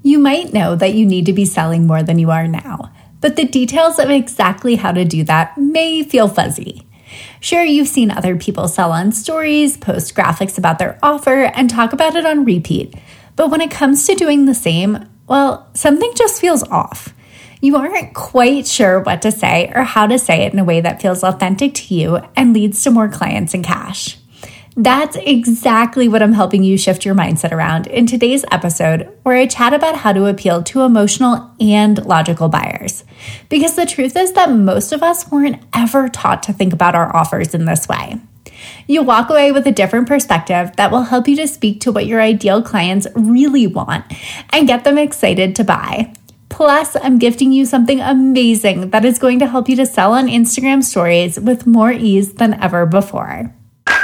You might know that you need to be selling more than you are now, but the details of exactly how to do that may feel fuzzy. Sure, you've seen other people sell on stories, post graphics about their offer, and talk about it on repeat. But when it comes to doing the same, well, something just feels off. You aren't quite sure what to say or how to say it in a way that feels authentic to you and leads to more clients and cash. That's exactly what I'm helping you shift your mindset around in today's episode, where I chat about how to appeal to emotional and logical buyers. Because the truth is that most of us weren't ever taught to think about our offers in this way. You'll walk away with a different perspective that will help you to speak to what your ideal clients really want and get them excited to buy. Plus, I'm gifting you something amazing that is going to help you to sell on Instagram stories with more ease than ever before.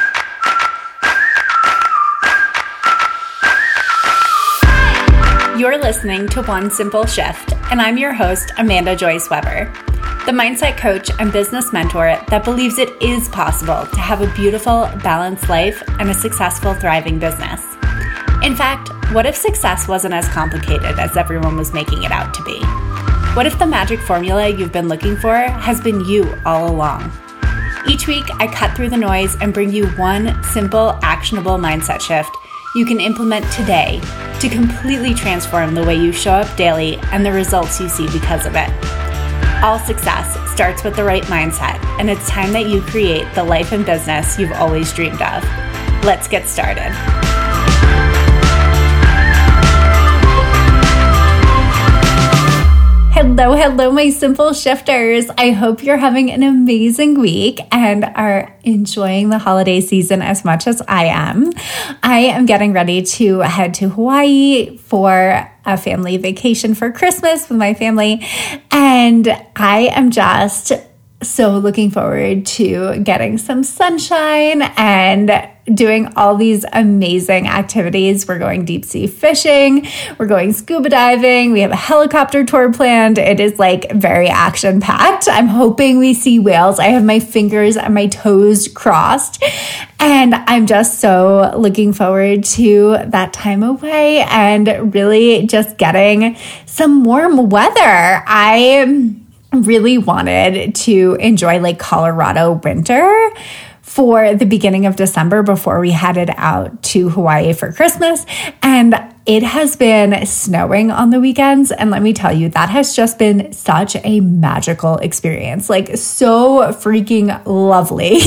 You're listening to One Simple Shift, and I'm your host, Amanda Joyce Weber, the mindset coach and business mentor that believes it is possible to have a beautiful, balanced life and a successful, thriving business. In fact, what if success wasn't as complicated as everyone was making it out to be? What if the magic formula you've been looking for has been you all along? Each week, I cut through the noise and bring you one simple, actionable mindset shift you can implement today to completely transform the way you show up daily and the results you see because of it. All success starts with the right mindset, and it's time that you create the life and business you've always dreamed of. Let's get started. Hello, my simple shifters. I hope you're having an amazing week and are enjoying the holiday season as much as I am. I am getting ready to head to Hawaii for a family vacation for Christmas with my family, and I am just so looking forward to getting some sunshine and doing all these amazing activities. We're going deep sea fishing. We're going scuba diving. We have a helicopter tour planned. It is like very action packed. I'm hoping we see whales. I have my fingers and my toes crossed. And I'm just so looking forward to that time away and really just getting some warm weather. I really wanted to enjoy like Colorado winter for the beginning of December before we headed out to Hawaii for Christmas. And it has been snowing on the weekends. And let me tell you, that has just been such a magical experience. Like so freaking lovely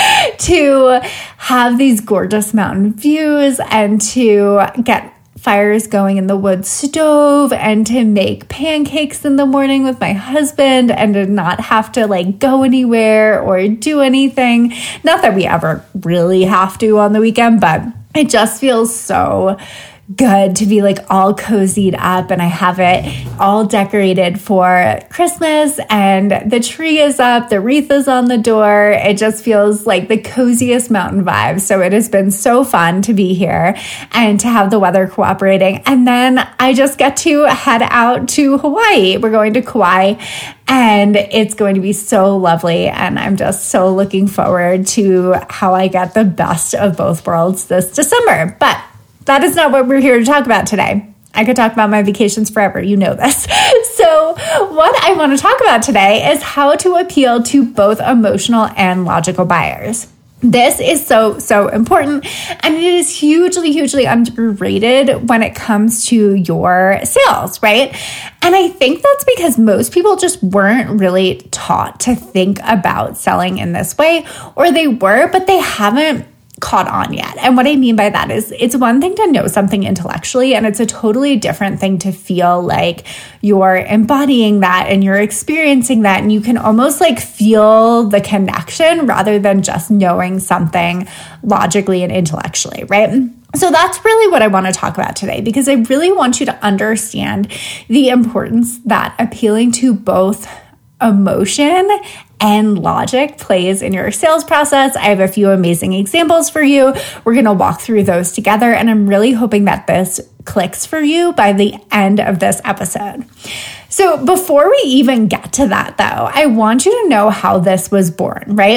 to have these gorgeous mountain views and to get fires going in the wood stove and to make pancakes in the morning with my husband and to not have to like go anywhere or do anything. Not that we ever really have to on the weekend, but it just feels so good to be like all cozied up, and I have it all decorated for Christmas and the tree is up, the wreath is on the door. It just feels like the coziest mountain vibe. So it has been so fun to be here and to have the weather cooperating. And then I just get to head out to Hawaii. We're going to Kauai and it's going to be so lovely. And I'm just so looking forward to how I get the best of both worlds this December. But that is not what we're here to talk about today. I could talk about my vacations forever. You know this. So what I want to talk about today is how to appeal to both emotional and logical buyers. This is so important, and it is hugely underrated when it comes to your sales, right? And I think that's because most people just weren't really taught to think about selling in this way, or they were, but they haven't caught on yet. And what I mean by that is it's one thing to know something intellectually, and it's a totally different thing to feel like you're embodying that and you're experiencing that, and you can almost like feel the connection rather than just knowing something logically and intellectually, right? So that's really what I want to talk about today, because I really want you to understand the importance that appealing to both emotion and logic plays in your sales process. I have a few amazing examples for you. We're going to walk through those together, and I'm really hoping that this clicks for you by the end of this episode. So before we even get to that though, I want you to know how this was born, right?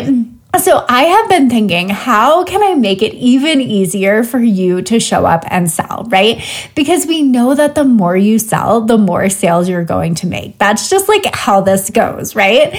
So I have been thinking, how can I make it even easier for you to show up and sell, right? Because we know that the more you sell, the more sales you're going to make. That's just like how this goes, right?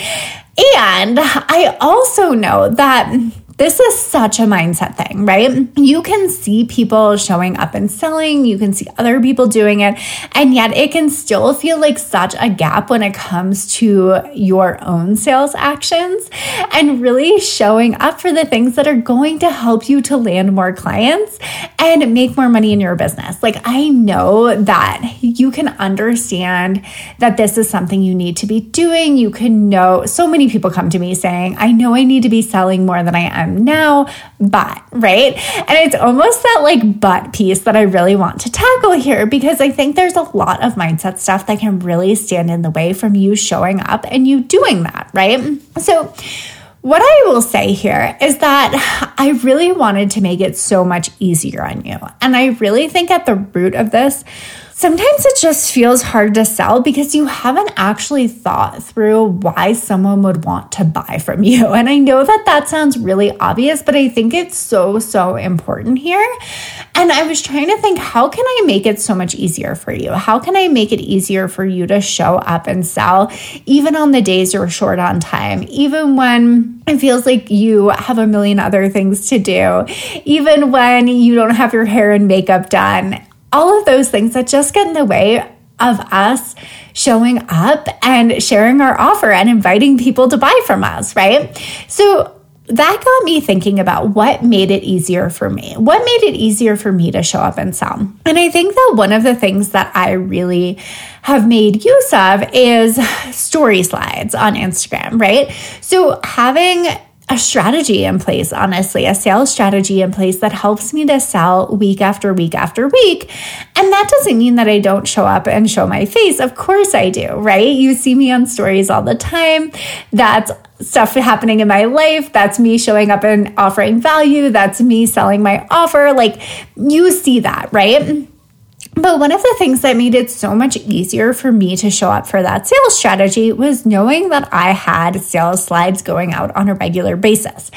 And I also know that this is such a mindset thing, right? You can see people showing up and selling, you can see other people doing it, and yet it can still feel like such a gap when it comes to your own sales actions and really showing up for the things that are going to help you to land more clients and make more money in your business. Like, I know that you can understand that this is something you need to be doing. You can know, so many people come to me saying, I know I need to be selling more than I am now, but, right? And it's almost that like but piece that I really want to tackle here, because I think there's a lot of mindset stuff that can really stand in the way from you showing up and you doing that, right? So what I will say here is that I really wanted to make it so much easier on you. And I really think at the root of this, sometimes it just feels hard to sell because you haven't actually thought through why someone would want to buy from you. And I know that that sounds really obvious, but I think it's so important here. And I was trying to think, how can I make it so much easier for you? How can I make it easier for you to show up and sell, even on the days you're short on time, even when it feels like you have a million other things to do, even when you don't have your hair and makeup done? All of those things that just get in the way of us showing up and sharing our offer and inviting people to buy from us, right? So that got me thinking about what made it easier for me. What made it easier for me to show up and sell? And I think that one of the things that I really have made use of is story slides on Instagram, right? So having a strategy in place, honestly, a sales strategy in place that helps me to sell week after week after week. And that doesn't mean that I don't show up and show my face. Of course I do, right? You see me on stories all the time. That's stuff happening in my life. That's me showing up and offering value. That's me selling my offer. Like, you see that, right? But one of the things that made it so much easier for me to show up for that sales strategy was knowing that I had sales slides going out on a regular basis.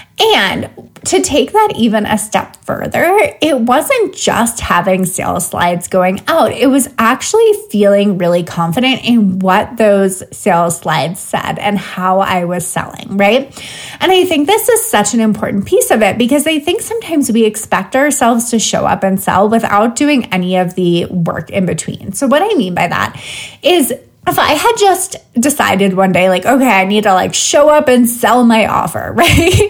And to take that even a step further, it wasn't just having sales slides going out. It was actually feeling really confident in what those sales slides said and how I was selling, right? And I think this is such an important piece of it, because I think sometimes we expect ourselves to show up and sell without doing any of the work in between. So what I mean by that is, if I had just decided one day, like, okay, I need to like show up and sell my offer, right?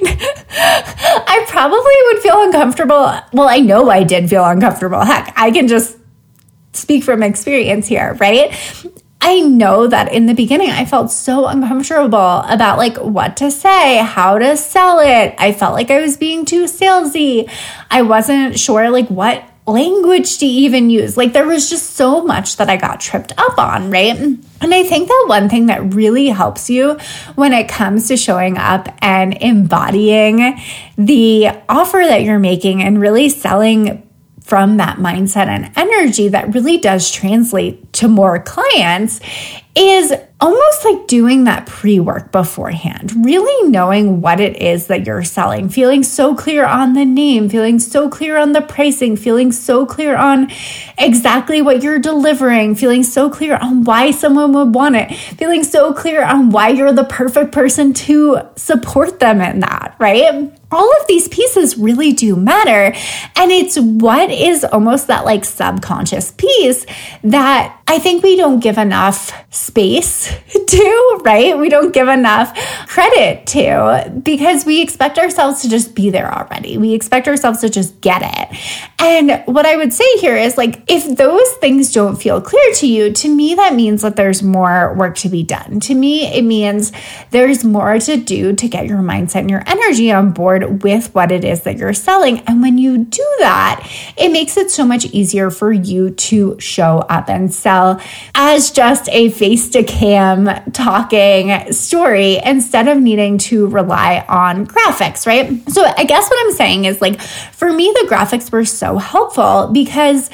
I probably would feel uncomfortable. Well, I know I did feel uncomfortable. Heck, I can just speak from experience here, right? I know that in the beginning, I felt so uncomfortable about like what to say, how to sell it. I felt like I was being too salesy. I wasn't sure like what language to even use. Like, there was just so much that I got tripped up on, right? And I think that one thing that really helps you when it comes to showing up and embodying the offer that you're making and really selling from that mindset and energy that really does translate to more clients is almost like doing that pre-work beforehand, really knowing what it is that you're selling, feeling so clear on the name, feeling so clear on the pricing, feeling so clear on exactly what you're delivering, feeling so clear on why someone would want it, feeling so clear on why you're the perfect person to support them in that, right? All of these pieces really do matter. And it's what is almost that like subconscious piece that I think we don't give enough space to, right? We don't give enough credit to, because we expect ourselves to just be there already. We expect ourselves to just get it. And what I would say here is like, if those things don't feel clear to you, to me, that means that there's more work to be done. To me, it means there's more to do to get your mindset and your energy on board with what it is that you're selling. And when you do that, it makes it so much easier for you to show up and sell as just a face-to-cam talking story instead of needing to rely on graphics, right? So I guess what I'm saying is like, for me, the graphics were so helpful because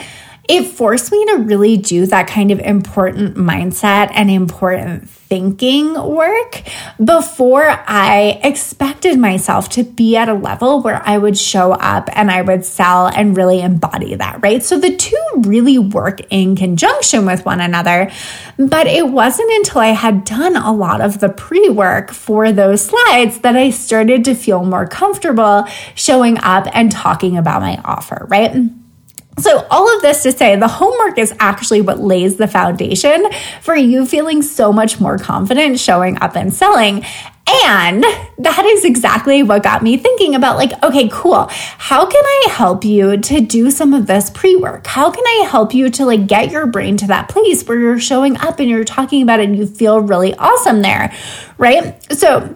it forced me to really do that kind of important mindset and important thinking work before I expected myself to be at a level where I would show up and I would sell and really embody that, right? So the two really work in conjunction with one another, but it wasn't until I had done a lot of the pre-work for those slides that I started to feel more comfortable showing up and talking about my offer, right? So all of this to say, the homework is actually what lays the foundation for you feeling so much more confident showing up and selling. And that is exactly what got me thinking about like, okay, cool. How can I help you to do some of this pre-work? How can I help you to like get your brain to that place where you're showing up and you're talking about it and you feel really awesome there, right? So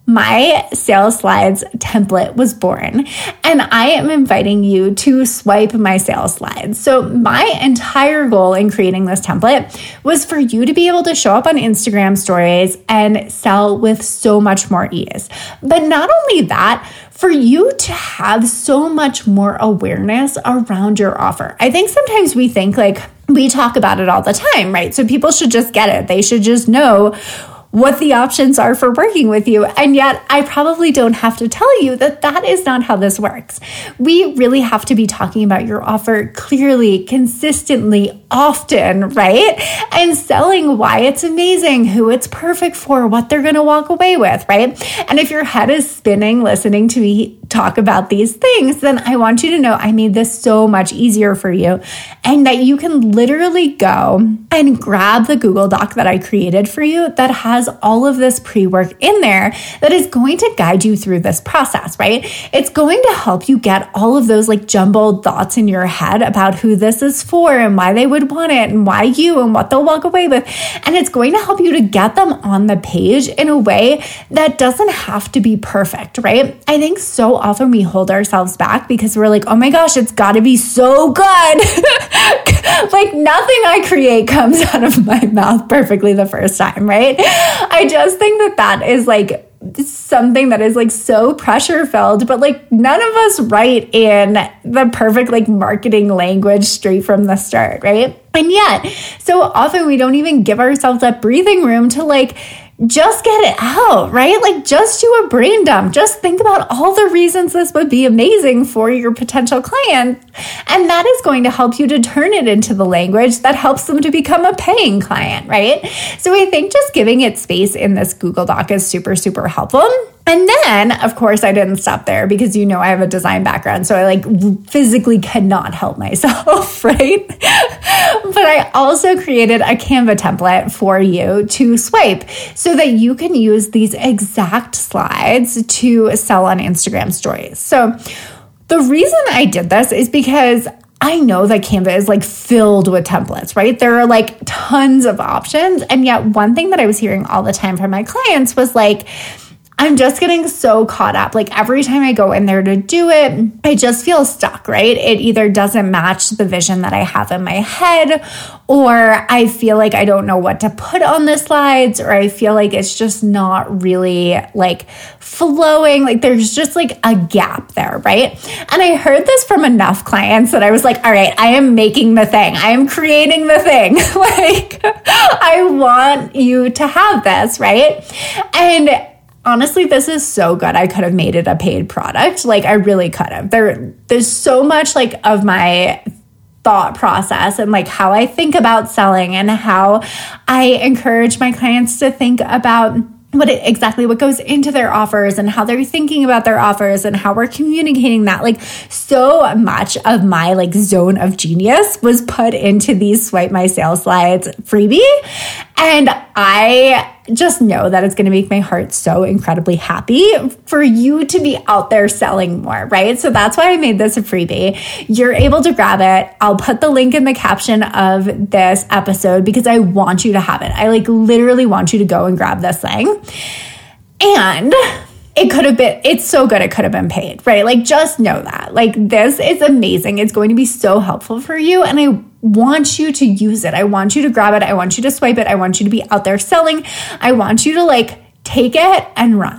my sales slides template was born, and I am inviting you to swipe my sales slides. So my entire goal in creating this template was for you to be able to show up on Instagram stories and sell with so much more ease. But not only that, for you to have so much more awareness around your offer. I think sometimes we think like we talk about it all the time, right? So people should just get it. They should just know what the options are for working with you. And yet I probably don't have to tell you that that is not how this works. We really have to be talking about your offer clearly, consistently, often, right? And selling why it's amazing, who it's perfect for, what they're going to walk away with, right? And if your head is spinning listening to me talk about these things, then I want you to know I made this so much easier for you, and that you can literally go and grab the Google Doc that I created for you that has all of this pre-work in there that is going to guide you through this process, right? It's going to help you get all of those like jumbled thoughts in your head about who this is for and why they would want it and why you and what they'll walk away with. And it's going to help you to get them on the page in a way that doesn't have to be perfect, right? I think so often we hold ourselves back because we're like, oh my gosh, it's got to be so good. Like nothing I create comes out of my mouth perfectly the first time, right? I just think that is like something that is like so pressure filled, but like none of us write in the perfect like marketing language straight from the start, right? And yet, so often we don't even give ourselves that breathing room to like just get it out, right? Like just do a brain dump. Just think about all the reasons this would be amazing for your potential client. And that is going to help you to turn it into the language that helps them to become a paying client, right? So I think just giving it space in this Google Doc is super, super helpful. And then, of course, I didn't stop there because you know I have a design background, so I like physically cannot help myself, right? But I also created a Canva template for you to swipe so that you can use these exact slides to sell on Instagram stories. So the reason I did this is because I know that Canva is like filled with templates, right? There are like tons of options. And yet one thing that I was hearing all the time from my clients was like, I'm just getting so caught up. Like every time I go in there to do it, I just feel stuck, right? It either doesn't match the vision that I have in my head, or I feel like I don't know what to put on the slides, or I feel like it's just not really like flowing. Like there's just like a gap there, right? And I heard this from enough clients that I was like, all right, I am making the thing. I am creating the thing. Like I want you to have this, right? And honestly, this is so good. I could have made it a paid product. Like I really could have. There's so much like of my thought process and like how I think about selling and how I encourage my clients to think about exactly what goes into their offers and how they're thinking about their offers and how we're communicating that. Like so much of my like zone of genius was put into these Swipe My Sales Slides freebie. And I just know that it's going to make my heart so incredibly happy for you to be out there selling more, right? So that's why I made this a freebie. You're able to grab it. I'll put the link in the caption of this episode because I want you to have it. I like literally want you to go and grab this thing. And it's so good it could have been paid, right? Like just know that. Like this is amazing. It's going to be so helpful for you. And I want you to use it. I want you to grab it. I want you to swipe it. I want you to be out there selling. I want you to like take it and run.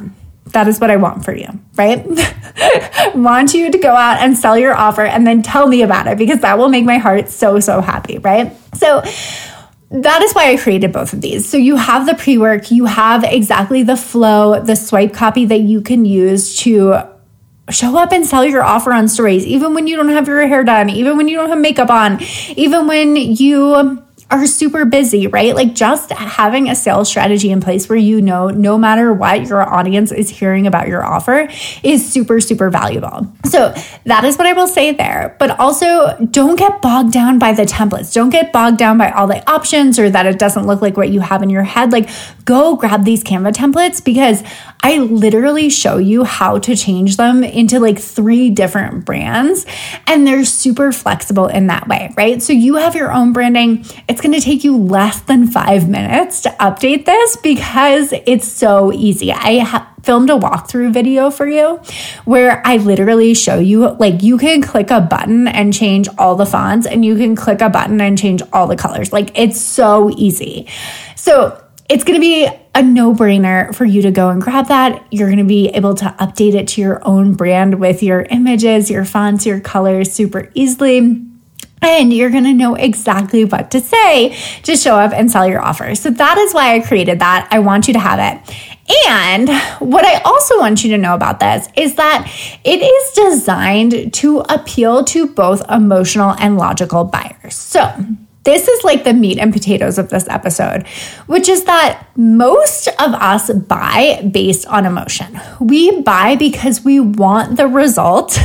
That is what I want for you, right? Want you to go out and sell your offer and then tell me about it, because that will make my heart so, so happy, right? So that is why I created both of these. So you have the pre-work, you have exactly the flow, the swipe copy that you can use to show up and sell your offer on stories, even when you don't have your hair done, even when you don't have makeup on, even when you are super busy, right? Like just having a sales strategy in place where you know no matter what your audience is hearing about your offer is super, super valuable. So that is what I will say there. But also don't get bogged down by the templates. Don't get bogged down by all the options or that it doesn't look like what you have in your head. Like go grab these Canva templates, because I literally show you how to change them into like 3 different brands, and they're super flexible in that way, right? So you have your own branding. It's going to take you less than 5 minutes to update this because it's so easy. I filmed a walkthrough video for you where I literally show you, like, you can click a button and change all the fonts, and you can click a button and change all the colors. Like, it's so easy. So it's going to be a no-brainer for you to go and grab that. You're going to be able to update it to your own brand with your images, your fonts, your colors super easily. And you're going to know exactly what to say to show up and sell your offer. So that is why I created that. I want you to have it. And what I also want you to know about this is that it is designed to appeal to both emotional and logical buyers. So this is like the meat and potatoes of this episode, which is that most of us buy based on emotion. We buy because we want the result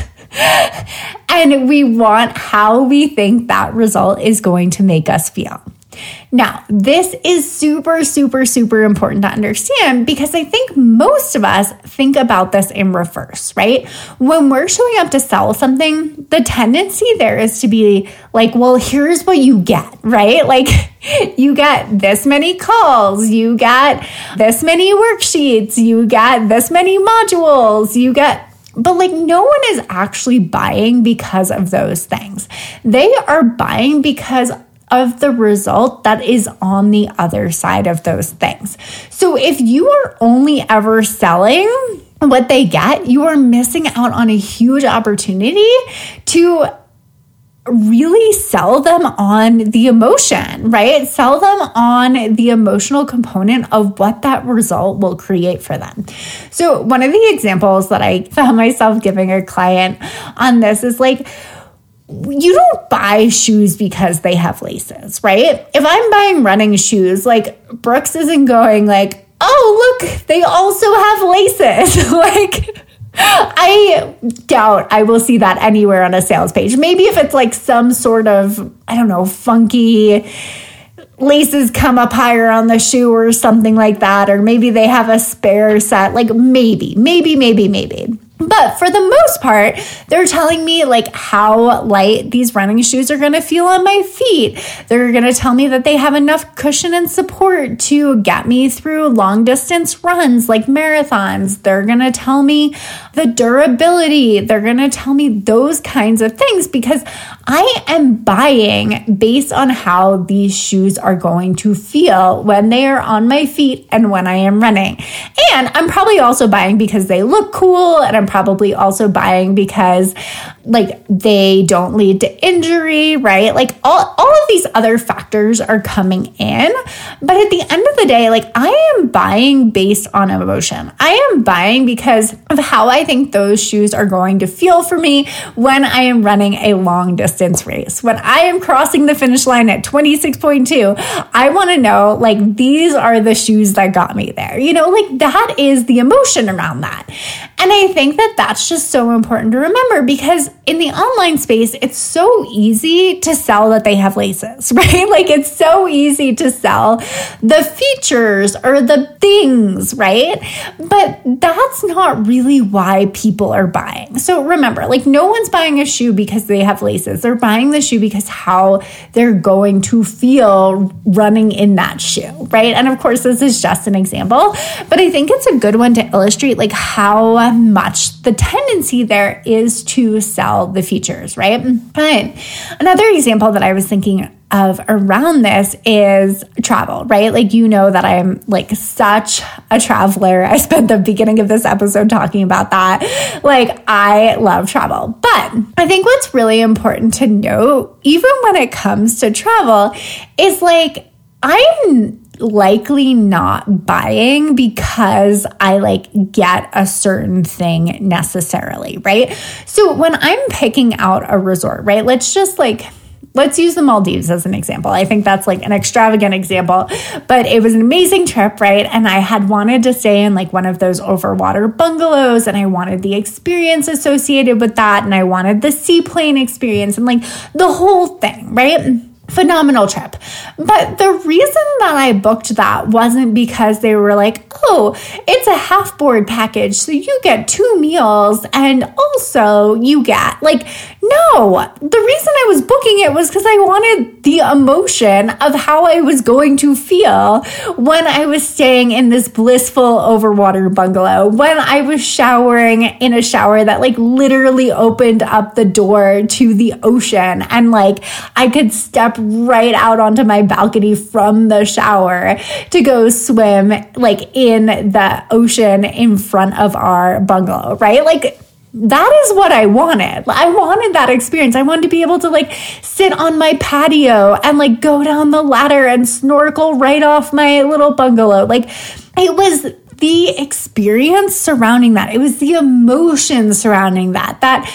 and we want how we think that result is going to make us feel. Now, this is super, super, super important to understand, because I think most of us think about this in reverse, right? When we're showing up to sell something, the tendency there is to be like, well, here's what you get, right? Like you get this many calls, you get this many worksheets, you get this many modules, but like no one is actually buying because of those things. They are buying because of the result that is on the other side of those things. So if you are only ever selling what they get, you are missing out on a huge opportunity to really sell them on the emotion, right? Sell them on the emotional component of what that result will create for them. So one of the examples that I found myself giving a client on this is like, you don't buy shoes because they have laces, right? If I'm buying running shoes, like Brooks isn't going like, oh, look, they also have laces. Like, I doubt I will see that anywhere on a sales page. Maybe if it's like some sort of, I don't know, funky laces come up higher on the shoe or something like that, or maybe they have a spare set, like maybe. But for the most part, they're telling me like how light these running shoes are going to feel on my feet. They're going to tell me that they have enough cushion and support to get me through long distance runs like marathons. They're going to tell me the durability. They're going to tell me those kinds of things because I am buying based on how these shoes are going to feel when they are on my feet and when I am running. And I'm probably also buying because they look cool, and I'm probably also buying because like they don't lead to injury, right? Like all of these other factors are coming in. But at the end of the day, like I am buying based on emotion. I am buying because of how I think those shoes are going to feel for me when I am running a long distance race. When I am crossing the finish line at 26.2, I want to know like these are the shoes that got me there. You know, like that is the emotion around that. And I think that that's just so important to remember because in the online space, it's so easy to sell that they have laces, right? Like it's so easy to sell the features or the things, right? But that's not really why people are buying. So remember, like no one's buying a shoe because they have laces. They're buying the shoe because how they're going to feel running in that shoe, right? And of course, this is just an example, but I think it's a good one to illustrate like how much the tendency there is to sell the features, right? But another example that I was thinking of around this is travel, right? Like, you know that I'm like such a traveler. I spent the beginning of this episode talking about that. Like, I love travel. But I think what's really important to note, even when it comes to travel, is like, I'm likely not buying because I like get a certain thing necessarily, right? So when I'm picking out a resort, right? Let's use the Maldives as an example. I think that's like an extravagant example, but it was an amazing trip, right? And I had wanted to stay in like one of those overwater bungalows, and I wanted the experience associated with that, and I wanted the seaplane experience and like the whole thing, right? Phenomenal trip. But the reason that I booked that wasn't because they were like, oh, it's a half board package, so you get 2 meals and also you get like, no, the reason I was booking it was because I wanted the emotion of how I was going to feel when I was staying in this blissful overwater bungalow, when I was showering in a shower that like literally opened up the door to the ocean, and like I could step right out onto my balcony from the shower to go swim like in the ocean in front of our bungalow, right? Like, that is what I wanted. I wanted that experience. I wanted to be able to like sit on my patio and like go down the ladder and snorkel right off my little bungalow. Like, it was the experience surrounding that. It was the emotion surrounding that. That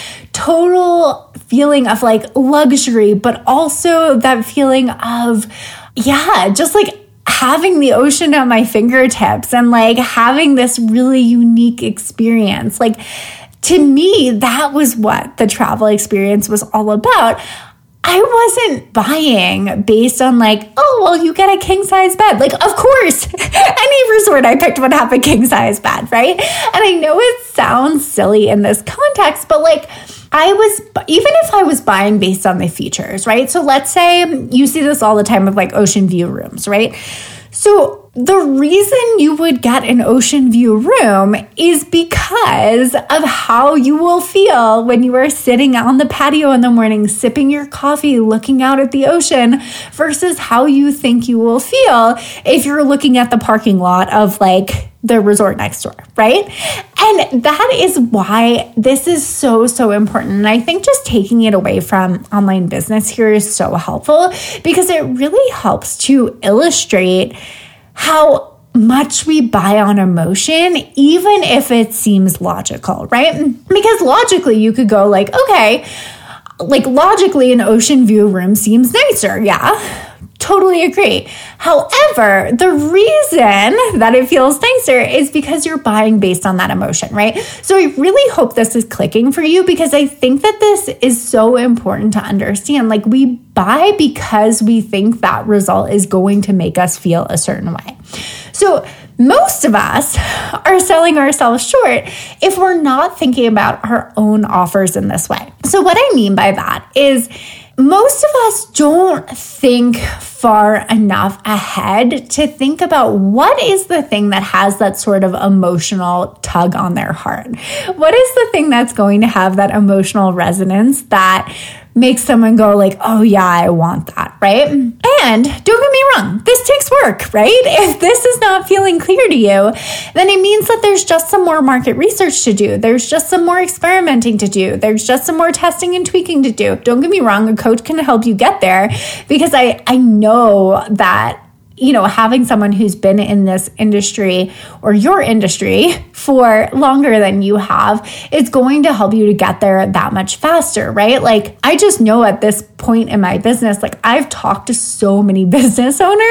total feeling of like luxury, but also that feeling of, just like having the ocean at my fingertips and like having this really unique experience. Like, to me, that was what the travel experience was all about. I wasn't buying based on like, oh, well, you get a king size bed. Like, of course, any resort I picked would have a king size bed, right? And I know it sounds silly in this context, but like, even if I was buying based on the features, right? So let's say you see this all the time with like ocean view rooms, right? So the reason you would get an ocean view room is because of how you will feel when you are sitting on the patio in the morning, sipping your coffee, looking out at the ocean, versus how you think you will feel if you're looking at the parking lot of like the resort next door, right? And that is why this is so, so important. And I think just taking it away from online business here is so helpful, because it really helps to illustrate how much we buy on emotion, even if it seems logical, right? Because logically you could go like, okay, like logically an ocean view room seems nicer. Yeah. Totally agree. However, the reason that it feels nicer is because you're buying based on that emotion, right? So I really hope this is clicking for you, because I think that this is so important to understand. Like, we buy because we think that result is going to make us feel a certain way. So most of us are selling ourselves short if we're not thinking about our own offers in this way. So what I mean by that is, most of us don't think far enough ahead to think about what is the thing that has that sort of emotional tug on their heart. What is the thing that's going to have that emotional resonance that makes someone go like, oh yeah, I want that, right? And don't get me wrong, this takes work, right? If this is not feeling clear to you, then it means that there's just some more market research to do. There's just some more experimenting to do. There's just some more testing and tweaking to do. Don't get me wrong, a coach can help you get there, because I know that, you know, having someone who's been in this industry or your industry for longer than you have is going to help you to get there that much faster, right? Like, I just know at this point in my business, like, I've talked to so many business owners.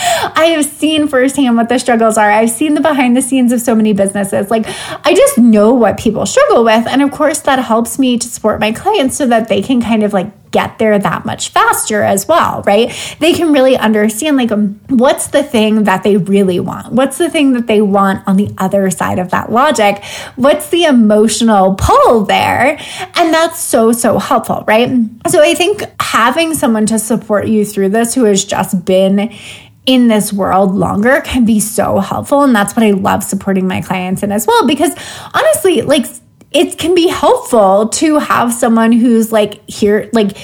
I have seen firsthand what the struggles are. I've seen the behind the scenes of so many businesses. Like, I just know what people struggle with. And of course, that helps me to support my clients so that they can kind of like get there that much faster as well, right? They can really understand like what's the thing that they really want? What's the thing that they want on the other side of that logic? What's the emotional pull there? And that's so, so helpful, right? So I think having someone to support you through this who has just been in this world longer can be so helpful. And that's what I love supporting my clients in as well, because honestly, like, it can be helpful to have someone who's like here, like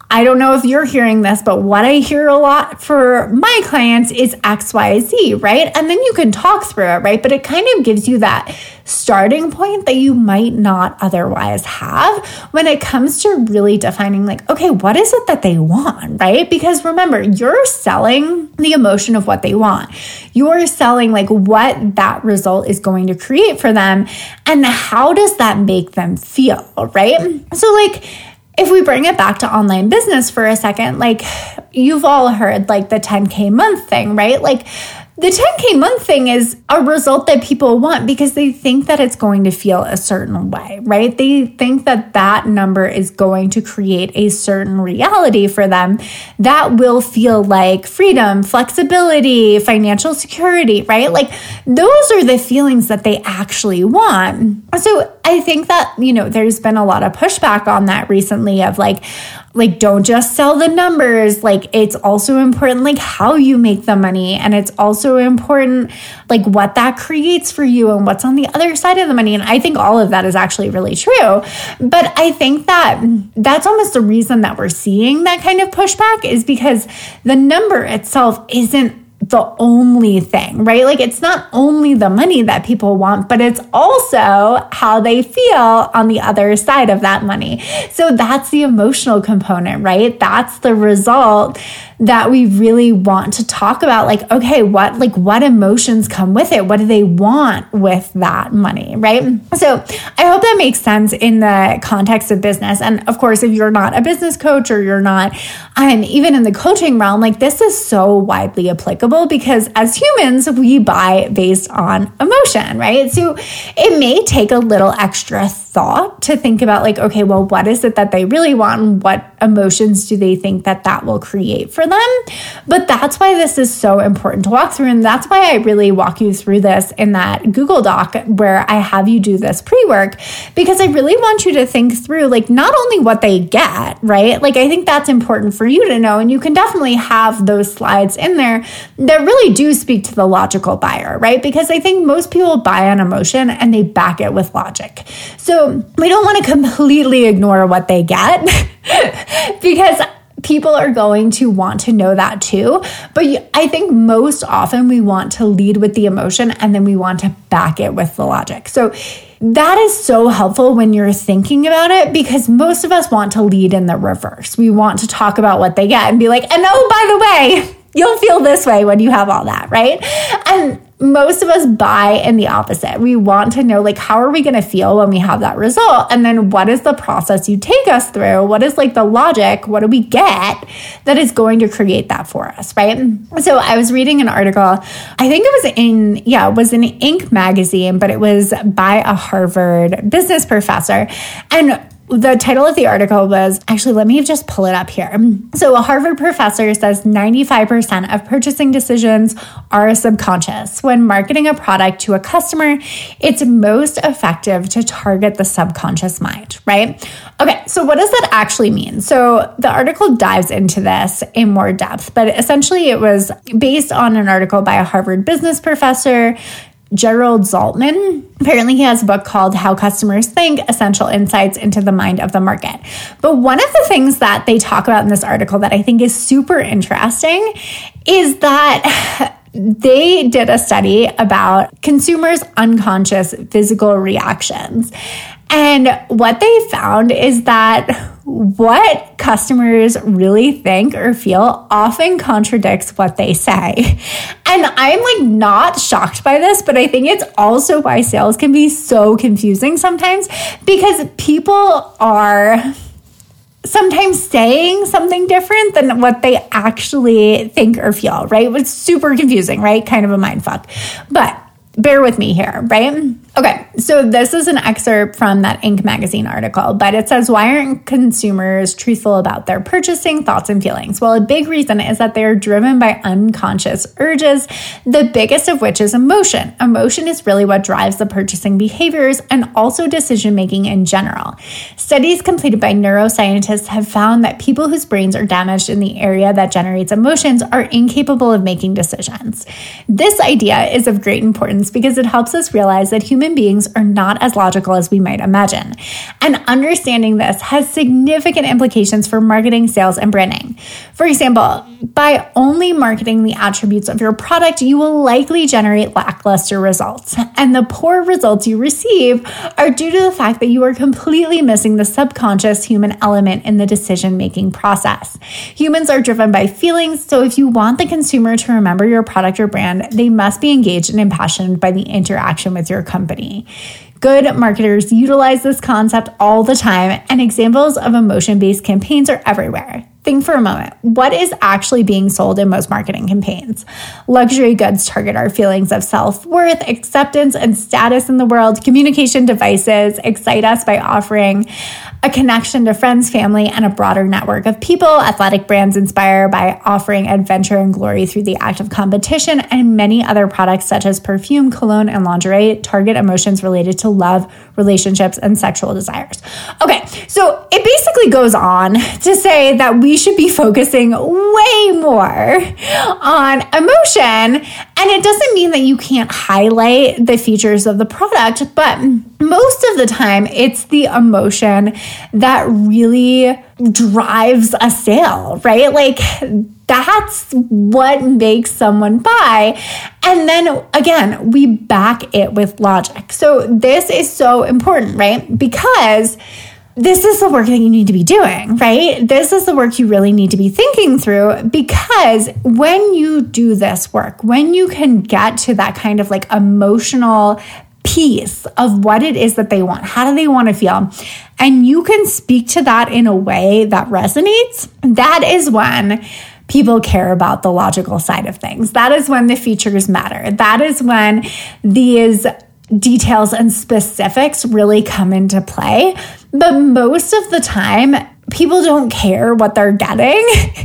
I don't know if you're hearing this, but what I hear a lot for my clients is XYZ, right? And then you can talk through it, right? But it kind of gives you that starting point that you might not otherwise have when it comes to really defining like, okay, what is it that they want, right? Because remember, you're selling the emotion of what they want. You're selling like what that result is going to create for them and how does that make them feel, right? So like, if we bring it back to online business for a second, like you've all heard like the 10K month thing, right? Like the 10K month thing is a result that people want because they think that it's going to feel a certain way, right? They think that that number is going to create a certain reality for them that will feel like freedom, flexibility, financial security, right? Like those are the feelings that they actually want. So I think that, there's been a lot of pushback on that recently of like, don't just sell the numbers. Like, it's also important, like how you make the money. And it's also important, like what that creates for you and what's on the other side of the money. And I think all of that is actually really true. But I think that that's almost the reason that we're seeing that kind of pushback is because the number itself isn't the only thing, right? Like it's not only the money that people want, but it's also how they feel on the other side of that money. So that's the emotional component, right? That's the result that we really want to talk about. Like, okay, what emotions come with it? What do they want with that money, right? So I hope that makes sense in the context of business. And of course, if you're not a business coach or you're not even in the coaching realm, like this is so widely applicable because as humans, we buy based on emotion, right? So it may take a little extra thought to think about like, okay, well, what is it that they really want and what emotions do they think that will create for them? But that's why this is so important to walk through. And that's why I really walk you through this in that Google Doc where I have you do this pre-work, because I really want you to think through like not only what they get, right? Like I think that's important for you to know. And you can definitely have those slides in there that really do speak to the logical buyer, right? Because I think most people buy on emotion and they back it with logic. So we don't want to completely ignore what they get because people are going to want to know that too. But I think most often we want to lead with the emotion and then we want to back it with the logic. So that is so helpful when you're thinking about it because most of us want to lead in the reverse. We want to talk about what they get and be like, and oh, by the way, you'll feel this way when you have all that, right? And most of us buy in the opposite. We want to know like, how are we going to feel when we have that result? And then what is the process you take us through? What is like the logic? What do we get that is going to create that for us, right? So I was reading an article, I think it was in Inc. magazine, but it was by a Harvard business professor. And the title of the article was, actually, let me just pull it up here. So a Harvard professor says 95% of purchasing decisions are subconscious. When marketing a product to a customer, it's most effective to target the subconscious mind, right? Okay, so what does that actually mean? So the article dives into this in more depth, but essentially it was based on an article by a Harvard business professor, Gerald Zaltman. Apparently he has a book called How Customers Think, Essential Insights into the Mind of the Market. But one of the things that they talk about in this article that I think is super interesting is that they did a study about consumers' unconscious physical reactions. And what they found is that what customers really think or feel often contradicts what they say. And I'm like not shocked by this, but I think it's also why sales can be so confusing sometimes because people are sometimes saying something different than what they actually think or feel, right? It's super confusing, right? Kind of a mindfuck. But bear with me here, right? Okay, so this is an excerpt from that Inc. magazine article, but it says, why aren't consumers truthful about their purchasing thoughts and feelings? Well, a big reason is that they're driven by unconscious urges, the biggest of which is emotion. Emotion is really what drives the purchasing behaviors and also decision-making in general. Studies completed by neuroscientists have found that people whose brains are damaged in the area that generates emotions are incapable of making decisions. This idea is of great importance because it helps us realize that human human beings are not as logical as we might imagine. And understanding this has significant implications for marketing, sales, and branding. For example, by only marketing the attributes of your product, you will likely generate lackluster results. And the poor results you receive are due to the fact that you are completely missing the subconscious human element in the decision-making process. Humans are driven by feelings, so if you want the consumer to remember your product or brand, they must be engaged and impassioned by the interaction with your company. Good marketers utilize this concept all the time, and examples of emotion-based campaigns are everywhere. Think for a moment. What is actually being sold in most marketing campaigns? Luxury goods target our feelings of self-worth, acceptance, and status in the world. Communication devices excite us by offering a connection to friends, family, and a broader network of people. Athletic brands inspire by offering adventure and glory through the act of competition, and many other products such as perfume, cologne, and lingerie target emotions related to love, relationships, and sexual desires. Okay, so it basically goes on to say that we should be focusing way more on emotion. And it doesn't mean that you can't highlight the features of the product, but most of the time it's the emotion that really drives a sale, right? Like that's what makes someone buy. And then again, we back it with logic. So this is so important, right? Because this is the work that you need to be doing, right? This is the work you really need to be thinking through, because when you do this work, when you can get to that kind of like emotional piece of what it is that they want, how do they want to feel, and you can speak to that in a way that resonates, that is when people care about the logical side of things. That is when the features matter. That is when these details and specifics really come into play. But most of the time, people don't care what they're getting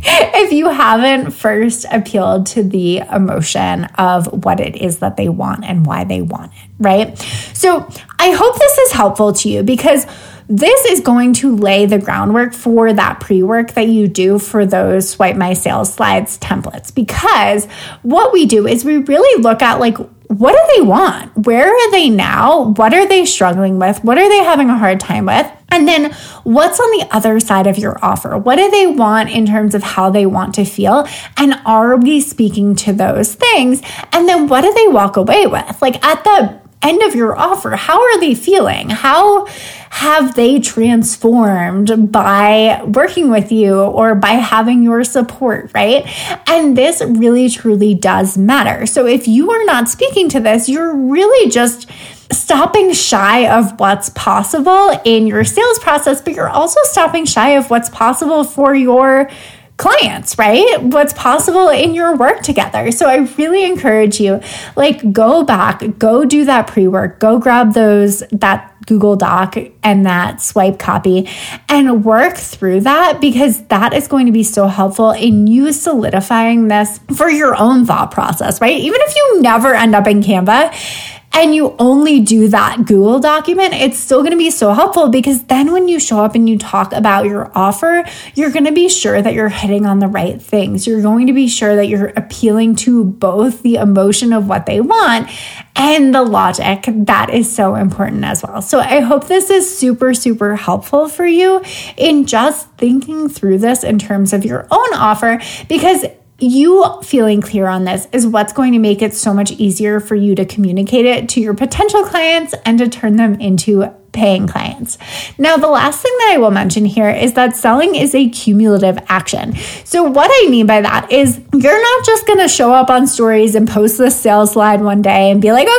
if you haven't first appealed to the emotion of what it is that they want and why they want it, right? So I hope this is helpful to you, because this is going to lay the groundwork for that pre-work that you do for those Swipe My Sales Slides templates. Because what we do is we really look at like, what do they want? Where are they now? What are they struggling with? What are they having a hard time with? And then what's on the other side of your offer? What do they want in terms of how they want to feel? And are we speaking to those things? And then what do they walk away with? Like at the end of your offer, how are they feeling? How have they transformed by working with you or by having your support, right? And this really, truly does matter. So if you are not speaking to this, you're really just stopping shy of what's possible in your sales process, but you're also stopping shy of what's possible for your clients, right? What's possible in your work together. So I really encourage you, like, go back, go do that pre-work, go grab that Google Doc and that swipe copy and work through that, because that is going to be so helpful in you solidifying this for your own thought process, right? Even if you never end up in Canva and you only do that Google document, it's still going to be so helpful, because then when you show up and you talk about your offer, you're going to be sure that you're hitting on the right things. You're going to be sure that you're appealing to both the emotion of what they want and the logic. That is so important as well. So I hope this is super, super helpful for you in just thinking through this in terms of your own offer, because you feeling clear on this is what's going to make it so much easier for you to communicate it to your potential clients and to turn them into paying clients. Now, the last thing that I will mention here is that selling is a cumulative action. So what I mean by that is you're not just going to show up on stories and post this sales slide one day and be like, okay,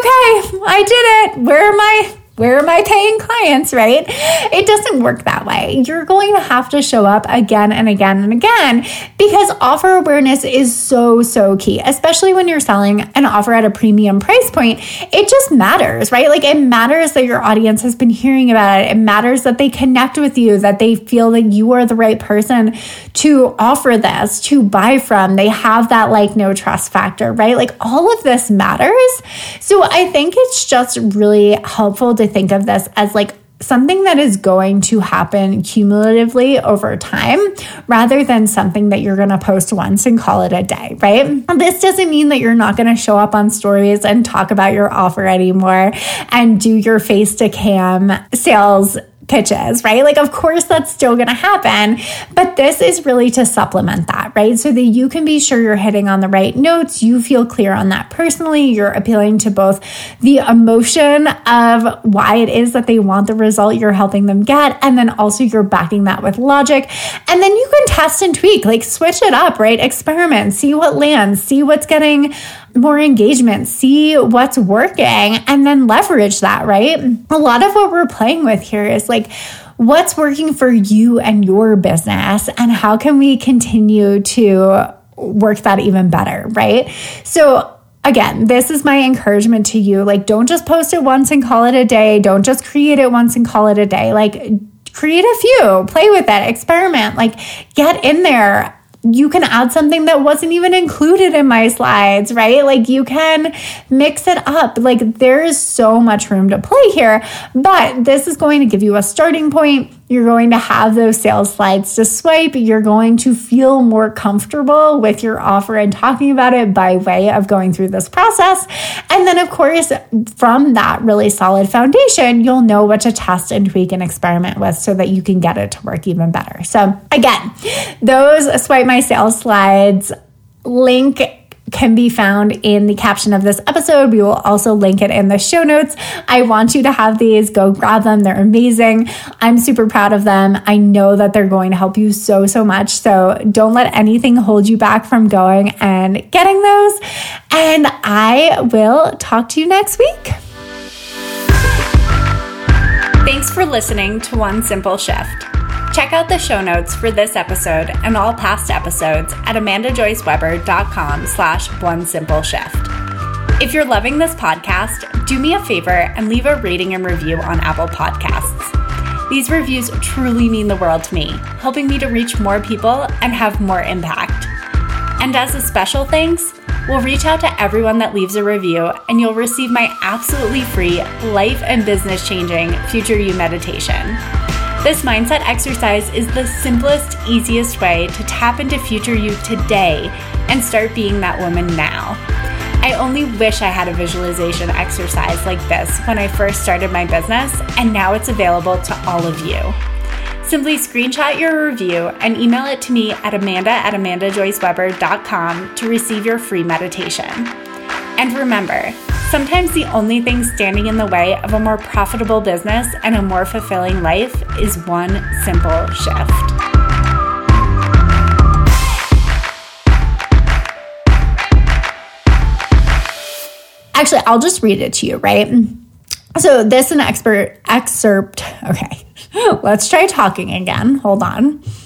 I did it. Where are my paying clients, right? It doesn't work that way. You're going to have to show up again and again and again, because offer awareness is so, so key, especially when you're selling an offer at a premium price point. It just matters, right? Like, it matters that your audience has been hearing about it. It matters that they connect with you, that they feel that you are the right person to offer this, to buy from. They have that like, no trust factor, right? Like, all of this matters. So I think it's just really helpful to think of this as like something that is going to happen cumulatively over time rather than something that you're going to post once and call it a day, right? This doesn't mean that you're not going to show up on stories and talk about your offer anymore and do your face-to-cam sales pitches, right? Like, of course, that's still going to happen, but this is really to supplement that, right? So that you can be sure you're hitting on the right notes. You feel clear on that personally. You're appealing to both the emotion of why it is that they want the result you're helping them get, and then also you're backing that with logic. And then you can test and tweak, like switch it up, right? Experiment, see what lands, see what's getting more engagement, see what's working, and then leverage that, right? A lot of what we're playing with here is like, what's working for you and your business, and how can we continue to work that even better, right? So again, this is my encouragement to you. Like, don't just post it once and call it a day. Don't just create it once and call it a day. Like, create a few, play with it, experiment, like get in there. You can add something that wasn't even included in my slides, right? Like, you can mix it up. Like, there is so much room to play here, but this is going to give you a starting point. You're going to have those sales slides to swipe. You're going to feel more comfortable with your offer and talking about it by way of going through this process. And then, of course, from that really solid foundation, you'll know what to test and tweak and experiment with so that you can get it to work even better. So again, those Swipe My Sales Slides link can be found in the caption of this episode. We will also link it in the show notes. I want you to have these. Go grab them. They're amazing. I'm super proud of them. I know that they're going to help you so much. So don't let anything hold you back from going and getting those. And I will talk to you next week. Thanks for listening to One Simple Shift. Check out the show notes for this episode and all past episodes at amandajoyceweber.com/onesimpleshift. If you're loving this podcast, do me a favor and leave a rating and review on Apple Podcasts. These reviews truly mean the world to me, helping me to reach more people and have more impact. And as a special thanks, we'll reach out to everyone that leaves a review, and you'll receive my absolutely free life and business changing Future You meditation. This mindset exercise is the simplest, easiest way to tap into future you today and start being that woman now. I only wish I had a visualization exercise like this when I first started my business, and now it's available to all of you. Simply screenshot your review and email it to me at amanda@amandajoyceweber.com to receive your free meditation. And remember, sometimes the only thing standing in the way of a more profitable business and a more fulfilling life is one simple shift. Actually, I'll just read it to you, right? So this is an excerpt. Okay, let's try talking again. Hold on.